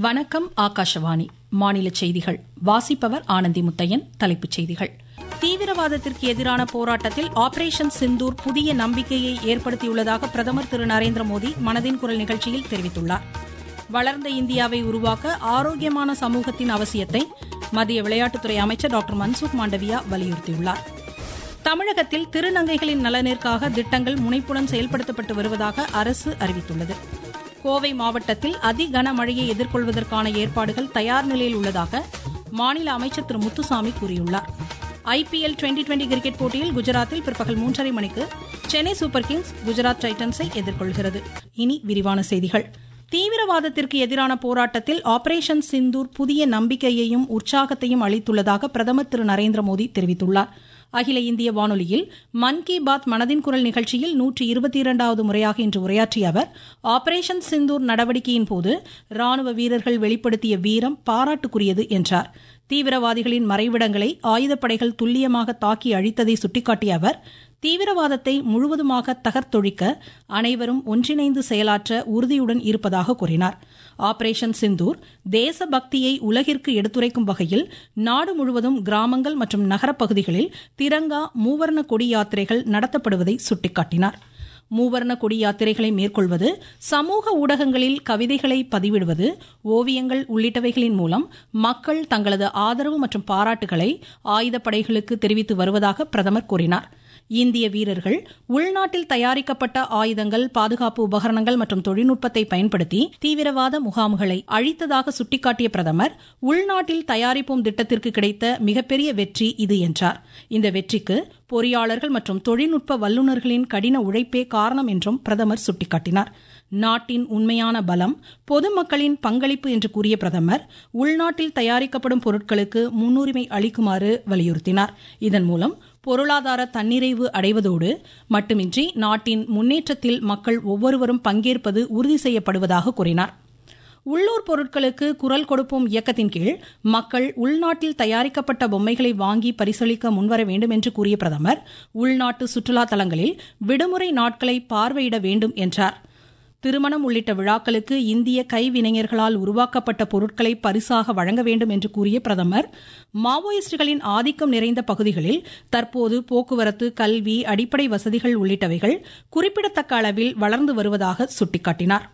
வணக்கம். ஆகாஷவாணி மாநில செய்திகள் வாசிப்பவர் ஆனந்தி முத்தையன். தலைப்புச் செய்திகள். தீவிரவாதத்திற்கு எதிரான போராட்டத்தில் ஆபரேஷன் சிந்தூர் புதிய நம்பிக்கையை ஏற்படுத்தியுள்ளதாக பிரதமர் திரு நரேந்திர மோடி மனதின் குரல் நிகழ்ச்சியில் தெரிவித்துள்ளார். வளர்ந்த இந்தியாவை உருவாக்க ஆரோக்கியமான சமூகத்தின் அவசியத்தை மத்திய விளையாட்டுத்துறை அமைச்சர் டாக்டர் மன்சுக் மாண்டவியா வலியுறுத்தியுள்ளார். தமிழகத்தில் திருநங்கைகளின் நலனிற்காக திட்டங்கள் முனைப்புடன் செயல்படுத்தப்பட்டு வருவதாக அரசு அறிவித்துள்ளது. கோவை மாவட்டத்தில் அதி கனமழையை எதிர்கொள்வதற்கான ஏற்பாடுகள் தயார் நிலையில் உள்ளதாக மாநில அமைச்சர் திரு முத்துசாமி கூறியுள்ளார். IPL 2020 கிரிக்கெட் போட்டியில் குஜராத்தில் பிற்பகல் 3:30 மணிக்கு சென்னை சூப்பர் கிங்ஸ் குஜராத் டைட்டன்ஸை எதிர்கொள்கிறது. இனி விரிவான செய்திகள். தீவிரவாதத்திற்கு எதிரான போராட்டத்தில் ஆபரேஷன் சிந்தூர் புதிய நம்பிக்கையையும் உற்சாகத்தையும் அளித்துள்ளதாக பிரதமர் திரு நரேந்திர மோடி தெரிவித்துள்ளார். அகில இந்திய வானொலியில் மன் கி பாத் மனதின் குரல் நிகழ்ச்சியில் 122வது முறையாக இன்று உரையாற்றிய அவர், ஆபரேஷன் சிந்தூர் நடவடிக்கையின் போது ராணுவ வீரர்கள் வெளிப்படுத்திய வீரம் பாராட்டுக்குரியது என்றார். தீவிரவாதிகளின் மறைவிடங்களை ஆயுதப்படைகள் துல்லியமாக தாக்கி அழித்ததை சுட்டிக்காட்டிய அவர், தீவிரவாதத்தை முழுவதுமாக தகர்த்தொழிக்க அனைவரும் ஒன்றிணைந்து செயலாற்ற உறுதியுடன் இருப்பதாக கூறினார். ஆபரேஷன் சிந்தூர் தேசபக்தியை உலகிற்கு எடுத்துரைக்கும் வகையில் நாடு முழுவதும் கிராமங்கள் மற்றும் நகரப்பகுதிகளில் திரங்கா மூவர்ண கொடி யாத்திரைகள் நடத்தப்படுவதை சுட்டிக்காட்டினார். மூவர்ண கொடி யாத்திரைகளை மேற்கொள்வது, சமூக ஊடகங்களில் கவிதைகளை பதிவிடுவது, ஓவியங்கள் உள்ளிட்டவைகளின் மூலம் மக்கள் தங்களது ஆதரவு மற்றும் பாராட்டுகளை ஆயுதப்படைகளுக்கு தெரிவித்து வருவதாக பிரதமர் கூறினார். இந்திய வீரர்கள் உள்நாட்டில் தயாரிக்கப்பட்ட ஆயுதங்கள், பாதுகாப்பு உபகரணங்கள் மற்றும் தொழில்நுட்பத்தை பயன்படுத்தி தீவிரவாத முகாம்களை அழித்ததாக சுட்டிக்காட்டிய பிரதமர், உள்நாட்டில் தயாரிப்போம் திட்டத்திற்கு கிடைத்த மிகப்பெரிய வெற்றி இது என்றார். இந்த வெற்றிக்கு பொறியாளர்கள் மற்றும் தொழில்நுட்ப வல்லுநர்களின் கடின உழைப்பே காரணம் என்றும் பிரதமர் சுட்டிக்காட்டினார். நாட்டின் உண்மையான பலம் பொதுமக்களின் பங்களிப்பு என்று கூறிய பிரதமர், உள்நாட்டில் தயாரிக்கப்படும் பொருட்களுக்கு முன்னுரிமை அளிக்குமாறு வலியுறுத்தினார். இதன் மூலம் பொருளாதார தன்னிறைவு அடைவதோடு மட்டுமின்றி நாட்டின் முன்னேற்றத்தில் மக்கள் ஒவ்வொருவரும் பங்கேற்பது உறுதி செய்யப்படுவதாக கூறினார். உள்ளூர் பொருட்களுக்கு குரல் கொடுப்போம் இயக்கத்தின் கீழ் மக்கள் உள்நாட்டில் தயாரிக்கப்பட்ட பொம்மைகளை வாங்கி பரிசளிக்க முன்வர வேண்டும் என்று கூறிய பிரதமர், உள்நாட்டு சுற்றுலா தலங்களில் விடுமுறை நாட்களை பார்வையிட வேண்டும் என்றார். திருமணம் உள்ளிட்ட விழாக்களுக்கு இந்திய கைவினைஞர்களால் உருவாக்கப்பட்ட பொருட்களை பரிசாக வழங்க வேண்டும் என்று கூறிய பிரதமர், மாவோயிஸ்டுகளின் ஆதிக்கம் நிறைந்த பகுதிகளில் தற்போது போக்குவரத்து, கல்வி, அடிப்படை வசதிகள் உள்ளிட்டவைகள் குறிப்பிடத்தக்க அளவில் வளர்ந்து வருவதாக சுட்டிக்காட்டினார்.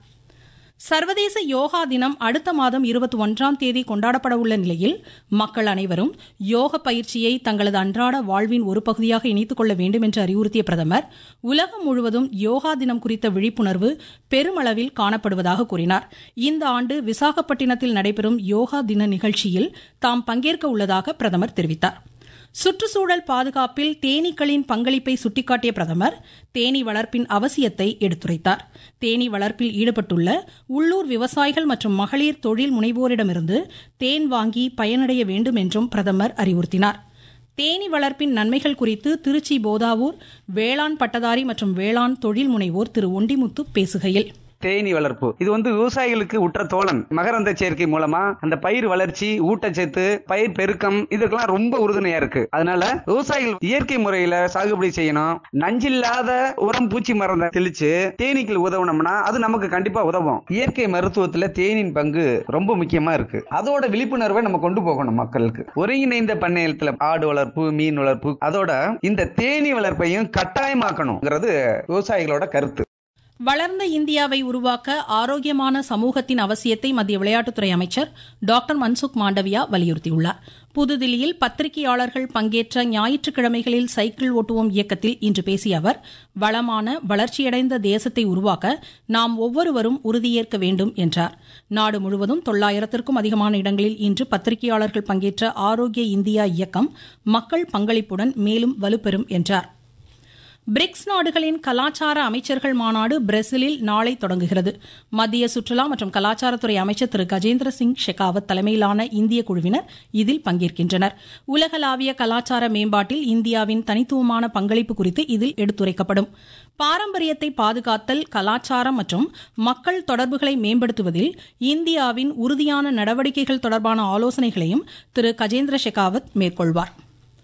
சர்வதேச யோகா தினம் அடுத்த மாதம் 21ஆம் தேதி கொண்டாடப்பட உள்ள நிலையில் மக்கள் அனைவரும் யோக பயிற்சியை தங்களது அன்றாட வாழ்வின் ஒரு பகுதியாக இணைத்துக் கொள்ள வேண்டும் என்று அறிவுறுத்திய பிரதமர், உலகம் முழுவதும் யோகா தினம் குறித்த விழிப்புணர்வு பெருமளவில் காணப்படுவதாக கூறினார். இந்த ஆண்டு விசாகப்பட்டினத்தில் நடைபெறும் யோகா தின நிகழ்ச்சியில் தாம் பங்கேற்க உள்ளதாக பிரதமர் தெரிவித்தார். சுற்றுச்சூழல் பாதுகாப்பில் தேனீக்களின் பங்களிப்பை சுட்டிக்காட்டிய பிரதமர், தேனீ வளர்ப்பின் அவசியத்தை எடுத்துரைத்தார். தேனீ வளர்ப்பில் ஈடுபட்டுள்ள உள்ளூர் விவசாயிகள் மற்றும் மகளிர் தொழில் முனைவோரிடமிருந்து தேன் வாங்கி பயனடைய வேண்டும் என்றும் பிரதமர் அறிவுறுத்தினார். தேனீ வளர்ப்பின் நன்மைகள் குறித்து திருச்சி போதாவூர் வேளாண் பட்டதாரி மற்றும் வேளாண் தொழில் முனைவோர் திரு ஒண்டிமுத்து பேசுகையில், தேனீ வளர்ப்பு இது விவசாயிகளுக்கு உற்ற தோழன். மகரந்த சேர்க்கை மூலமா அந்த பயிர் வளர்ச்சி, ஊட்டச்சத்து, பயிர் பெருக்கம் இதுக்கெல்லாம் ரொம்ப உறுதுணையா இருக்கு. அதனால விவசாயிகள் இயற்கை முறையில சாகுபடி செய்யணும். நஞ்சில்லாத உரம், பூச்சி மருந்தை தெளிச்சு தேனீக்கள் உதவணும்னா அது நமக்கு கண்டிப்பா உதவும். இயற்கை மருத்துவத்துல தேனின் பங்கு ரொம்ப முக்கியமா இருக்கு. அதோட விழிப்புணர்வை நம்ம கொண்டு போகணும் மக்களுக்கு. ஒருங்கிணைந்த பண்ணையத்துல ஆடு வளர்ப்பு, மீன் வளர்ப்பு, அதோட இந்த தேனீ வளர்ப்பையும் கட்டாயமாக்கணும்ங்கிறது விவசாயிகளோட கருத்து. வளர்ந்த இந்தியாவை உருவாக்க ஆரோக்கியமான சமூகத்தின் அவசியத்தை மத்திய விளையாட்டுத்துறை அமைச்சர் டாக்டர் மன்சுக் மாண்டவியா வலியுறுத்தியுள்ளார். புதுதில்லியில் பத்திரிகையாளர்கள் பங்கேற்ற ஞாயிற்றுக்கிழமைகளில் சைக்கிள் ஓட்டுவோம் இயக்கத்தில் இன்று பேசிய அவர், வளமான வளர்ச்சியடைந்த தேசத்தை உருவாக்க நாம் ஒவ்வொருவரும் உறுதியேற்க வேண்டும் என்றார். நாடு முழுவதும் 900க்கும் அதிகமான இடங்களில் இன்று பத்திரிகையாளர்கள் பங்கேற்ற ஆரோக்கிய இந்தியா இயக்கம் மக்கள் பங்களிப்புடன் மேலும் வலுப்பெறும் என்றார். பிரிக்ஸ் நாடுகளின் கலாச்சார அமைச்சர்கள் மாநாடு பிரேசிலில் நாளை தொடங்குகிறது. மத்திய சுற்றுலா மற்றும் கலாச்சாரத்துறை அமைச்சர் திரு கஜேந்திர சிங் ஷெகாவத் தலைமையிலான இந்திய குழுவினர் இதில் பங்கேற்கின்றனர். உலகளாவிய கலாச்சார மேம்பாட்டில் இந்தியாவின் தனித்துவமான பங்களிப்பு குறித்து இதில் எடுத்துரைக்கப்படும். பாரம்பரியத்தை பாதுகாத்தல், கலாச்சாரம் மற்றும் மக்கள் தொடர்புகளை மேம்படுத்துவதில் இந்தியாவின் உறுதியான நடவடிக்கைகள் தொடர்பான ஆலோசனைகளையும் திரு கஜேந்திர ஷெகாவத் மேற்கொள்வார்.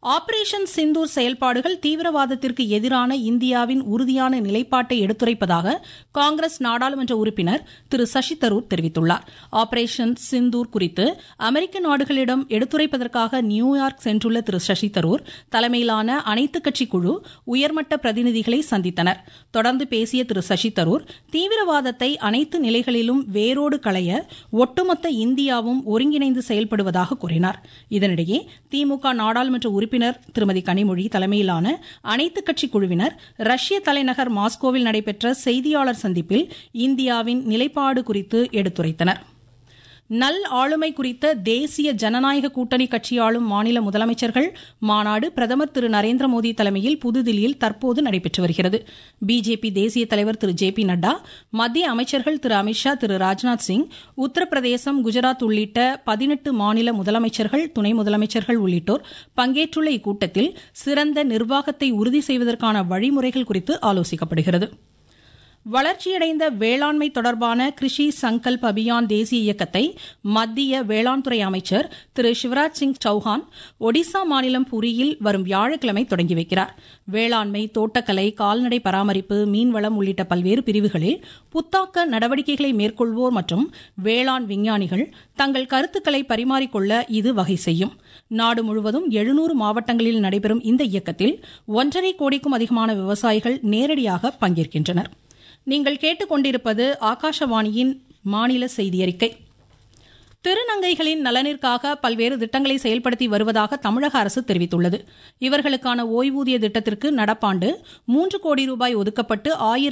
ஆபரேஷன் சிந்தூர் செயல்பாடுகள் தீவிரவாதத்திற்கு எதிரான இந்தியாவின் உறுதியான நிலைப்பாட்டை எடுத்துரைப்பதாக காங்கிரஸ் நாடாளுமன்ற உறுப்பினர் திரு சசி தரூர் தெரிவித்துள்ளார். ஆபரேஷன் சிந்தூர் குறித்து அமெரிக்க நாடுகளிடம் எடுத்துரைப்பதற்காக நியூயார்க் சென்றுள்ள திரு சசி தரூர் தலைமையிலான அனைத்துக் கட்சி குழு உயர்மட்ட பிரதிநிதிகளை சந்தித்தனர். தொடர்ந்து பேசிய திரு சசி தரூர் தீவிரவாதத்தை அனைத்து நிலைகளிலும் வேரோடு களைய ஒட்டுமொத்த இந்தியாவும் ஒருங்கிணைந்து செயல்படுவதாக கூறினார். இதனிடையே திமுக நாடாளுமன்ற உறுப்பினர் திருமதி கனிமொழி தலைமையிலான அனைத்துக் கட்சி குழுவினர் ரஷ்ய தலைநகர் மாஸ்கோவில் நடைபெற்ற செய்தியாளர் சந்திப்பில் இந்தியாவின் நிலைப்பாடு குறித்து எடுத்துரைத்தனர். நல் ஆளுமை குறித்த தேசிய ஜனநாயக கூட்டணி கட்சி ஆளும் மாநில முதலமைச்சர்கள் மாநாடு பிரதமர் திரு நரேந்திர மோடி தலைமையில் புதுதில்லியில் தற்போது நடைபெற்று வருகிறது. பிஜேபி தேசிய தலைவர் திரு ஜே பி நட்டா, மத்திய அமைச்சர்கள் திரு அமித்ஷா, திரு ராஜ்நாத் சிங், உத்தரப்பிரதேசம், குஜராத் உள்ளிட்ட 18 மாநில முதலமைச்சர்கள், துணை முதலமைச்சர்கள் உள்ளிட்டோர் பங்கேற்றுள்ள இக்கூட்டத்தில் சிறந்த நிர்வாகத்தை உறுதி செய்வதற்கான வழிமுறைகள் குறித்து ஆலோசிக்கப்படுகிறது. வளர்ச்சியடைந்த வேளாண்மை தொடர்பான கிருஷி சங்கல்ப் அபியான் தேசிய இயக்கத்தை மத்திய வேளாண் துறை அமைச்சர் திரு சிவராஜ் சிங் சௌஹான் ஒடிசா மாநிலம் புரியில் வரும் வியாழக்கிழமை தொடங்கி வைக்கிறார். வேளாண்மை, தோட்டக்கலை, கால்நடை பராமரிப்பு, மீன்வளம் உள்ளிட்ட பல்வேறு பிரிவுகளில் புத்தாக்க நடவடிக்கைகளை மேற்கொள்வோர் மற்றும் வேளாண் விஞ்ஞானிகள் தங்கள் கருத்துக்களை பரிமாறிக்கொள்ள இது வகை செய்யும். நாடு முழுவதும் 700 மாவட்டங்களில் நடைபெறும் இந்த இயக்கத்தில் 1.5 கோடிக்கும் அதிகமான விவசாயிகள் நேரடியாக பங்கேற்கின்றனர். நீங்கள் கேட்டுக்கொண்டிருப்பது ஆகாஷவாணியின் மாநில செய்தி அறிக்கை. திருநங்கைகளின் நலனிற்காக பல்வேறு திட்டங்களை செயல்படுத்தி வருவதாக தமிழக அரசு தெரிவித்துள்ளது. இவர்களுக்கான ஓய்வூதிய திட்டத்திற்கு நடப்பாண்டு 3 கோடி ரூபாய் ஒதுக்கப்பட்டு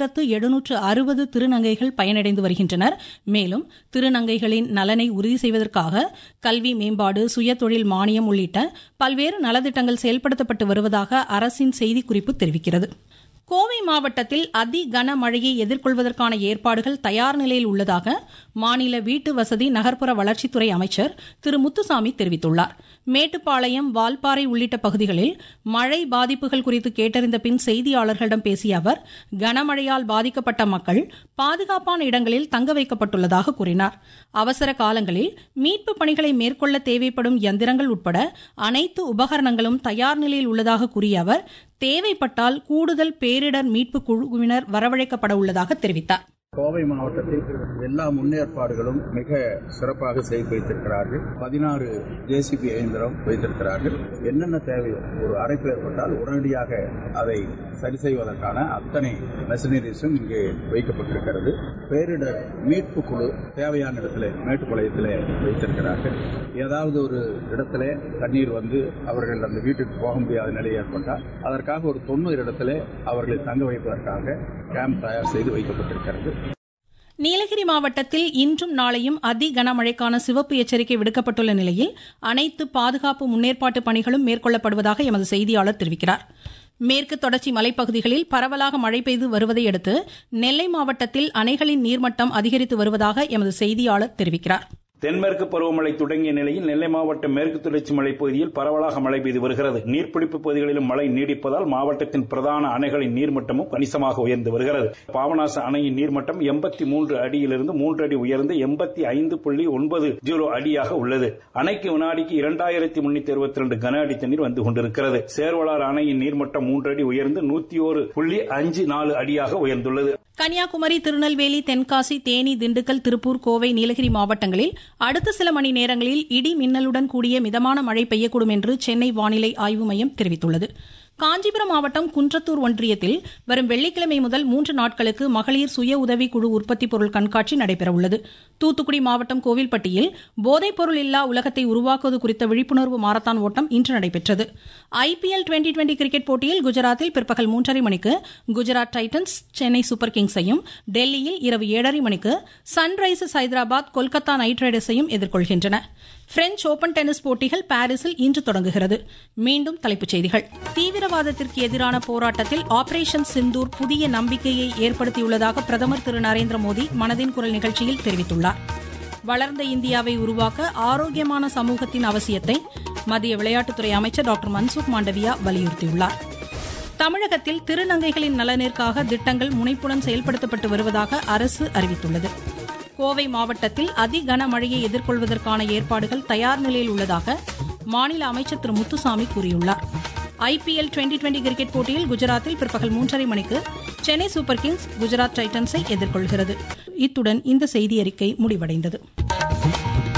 1760 திருநங்கைகள் பயனடைந்து வருகின்றனர். மேலும் திருநங்கைகளின் நலனை உறுதி செய்வதற்காக கல்வி மேம்பாடு, சுயதொழில் மானியம் உள்ளிட்ட பல்வேறு நலத்திட்டங்கள் செயல்படுத்தப்பட்டு வருவதாக அரசின் செய்திக்குறிப்பு தெரிவிக்கிறது. கோவை மாவட்டத்தில் அதி கனமழையை எதிர்கொள்வதற்கான ஏற்பாடுகள் தயார் நிலையில் உள்ளதாக மாநில வீட்டு வசதி நகர்ப்புற வளர்ச்சித்துறை அமைச்சர் திரு முத்துசாமி தெரிவித்துள்ளார். மேட்டுப்பாளையம், வால்பாறை உள்ளிட்ட பகுதிகளில் மழை பாதிப்புகள் குறித்து கேட்டறிந்த பின் செய்தியாளர்களிடம் பேசிய அவர், கனமழையால் பாதிக்கப்பட்ட மக்கள் பாதுகாப்பான இடங்களில் தங்க வைக்கப்பட்டுள்ளதாக கூறினார். அவசர காலங்களில் மீட்பு பணிகளை மேற்கொள்ள தேவைப்படும் இயந்திரங்கள் உட்பட அனைத்து உபகரணங்களும் தயார் நிலையில் உள்ளதாக கூறிய அவர், தேவைப்பட்டால் கூடுதல் பேரிடர் மீட்பு குழுவினர் வரவழைக்கப்பட உள்ளதாக தெரிவித்தார். கோவை மாவட்டத்தில் எல்லா முன்னேற்பாடுகளும் மிக சிறப்பாக செய்து வைத்திருக்கிறார்கள். 16 ஜேசிபி இயந்திரம் வைத்திருக்கிறார்கள். என்னென்ன தேவையோ ஒரு அடைப்பு ஏற்பட்டால் உடனடியாக அதை சரி செய்வதற்கான அத்தனை மெஷினரிஸும் இங்கே வைக்கப்பட்டிருக்கிறது. பேரிடர் மீட்பு குழு தேவையான இடத்துல மேட்டுப்பாளையத்தில் வைத்திருக்கிறார்கள். ஏதாவது ஒரு இடத்துல தண்ணீர் வந்து அவர்கள் அந்த வீட்டுக்கு போக முடியாத நிலை ஏற்பட்டால் அதற்காக ஒரு 90 இடத்துல அவர்களை தங்க வைப்பதற்காக கேம்ப் தயார் செய்து வைக்கப்பட்டிருக்கிறது. நீலகிரி மாவட்டத்தில் இன்றும் நாளையும் அதி கனமழைக்கான சிவப்பு எச்சரிக்கை விடுக்கப்பட்டுள்ள நிலையில் அனைத்து பாதுகாப்பு முன்னேற்பாட்டு பணிகளும் மேற்கொள்ளப்படுவதாக எமது செய்தியாளர் தெரிவிக்கிறார். மேற்கு தொடர்ச்சி மலைப்பகுதிகளில் பரவலாக மழை பெய்து வருவதை அடுத்து நெல்லை மாவட்டத்தில் அணைகளின் நீர்மட்டம் அதிகரித்து வருவதாக எமது செய்தியாளர் தெரிவிக்கிறார். தென்மேற்கு பருவமழை தொடங்கிய நிலையில் நெல்லை மாவட்டம் மேற்கு தொடர்ச்சி மலைப்பகுதியில் பரவலாக மழை பெய்து வருகிறது. நீர்பிடிப்பு பகுதிகளிலும் மழை நீடிப்பதால் மாவட்டத்தின் பிரதான அணைகளின் நீர்மட்டமும் கணிசமாக உயர்ந்து வருகிறது. பாபநாச அணையின் நீர்மட்டம் 83 அடியிலிருந்து 3 அடி உயர்ந்து 85.90 அடியாக உள்ளது. அணைக்கு வினாடிக்கு 2362 கன அடி தண்ணீர் வந்து கொண்டிருக்கிறது. சேர்வலாறு அணையின் நீர்மட்டம் 3 அடி உயர்ந்து 101.54 அடியாக உயர்ந்துள்ளது. கன்னியாகுமரி, திருநெல்வேலி, தென்காசி, தேனி, திண்டுக்கல், திருப்பூர், கோவை, நீலகிரி மாவட்டங்களில் அடுத்த சில மணி நேரங்களில் இடி மின்னலுடன் கூடிய மிதமான மழை பெய்யக்கூடும் என்று சென்னை வானிலை ஆய்வு மையம் தெரிவித்துள்ளது. காஞ்சிபுரம் மாவட்டம் குன்றத்தூர் ஒன்றியத்தில் வரும் வெள்ளிக்கிழமை முதல் 3 நாட்களுக்கு மகளிர் சுய உதவி குழு உற்பத்தி பொருள் கண்காட்சி நடைபெறவுள்ளது. தூத்துக்குடி மாவட்டம் கோவில்பட்டியில் போதைப் பொருள் இல்லா உலகத்தை உருவாக்குவது குறித்த விழிப்புணர்வு மாரத்தான் ஓட்டம் இன்று நடைபெற்றது. ஐபிஎல் 2020 கிரிக்கெட் போட்டியில் குஜராத்தில் பிற்பகல் 3:30 மணிக்கு குஜராத் டைட்டன்ஸ் சென்னை சூப்பர் கிங்ஸையும், டெல்லியில் இரவு 7:30 மணிக்கு சன்ரைசர்ஸ் ஹைதராபாத் கொல்கத்தா நைட் ரைடர்ஸையும் எதிர்கொள்கின்றன. பிரெஞ்ச் ஓபன் டென்னிஸ் போட்டிகள் பாரிஸில் இன்று தொடங்குகிறது. மீண்டும் தலைப்புச் செய்திகள். தீவிரவாதத்திற்கு எதிரான போராட்டத்தில் ஆபரேஷன் சிந்தூர் புதிய நம்பிக்கையை ஏற்படுத்தியுள்ளதாக பிரதமர் திரு நரேந்திர மோடி மனதின் குரல் நிகழ்ச்சியில் தெரிவித்துள்ளார். வளர்ந்த இந்தியாவை உருவாக்க ஆரோக்கியமான சமூகத்தின் அவசியத்தை மத்திய விளையாட்டுத்துறை அமைச்சர் டாக்டர் மன்சுக் மாண்டவியா வலியுறுத்தியுள்ளார். தமிழகத்தில் திருநங்கைகளின் நலனிற்காக திட்டங்கள் முனைப்புடன் செயல்படுத்தப்பட்டு வருவதாக அரசு அறிவித்துள்ளது. கோவை மாவட்டத்தில் அதி கனமழையை எதிர்கொள்வதற்கான ஏற்பாடுகள் தயார் நிலையில் உள்ளதாக மாநில அமைச்சர் திரு முத்துசாமி கூறியுள்ளார். IPL 2020 கிரிக்கெட் போட்டியில் குஜராத்தில் பிற்பகல் 3:30 மணிக்கு சென்னை சூப்பர் கிங்ஸ் குஜராத் டைட்டன்ஸை எதிர்கொள்கிறது. இத்துடன் இந்த செய்தியறிக்கை முடிவடைந்தது.